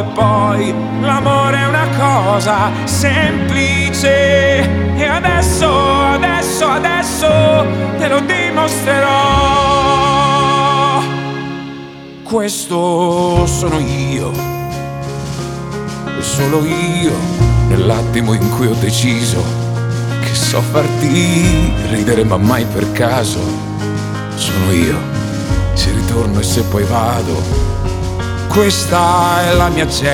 poi l'amore è una cosa semplice. E adesso te lo dimostrerò. Questo sono io, e solo io, nell'attimo in cui ho deciso che so farti ridere ma mai per caso. Sono io, se ritorno e se poi vado. Questa è la mia gente.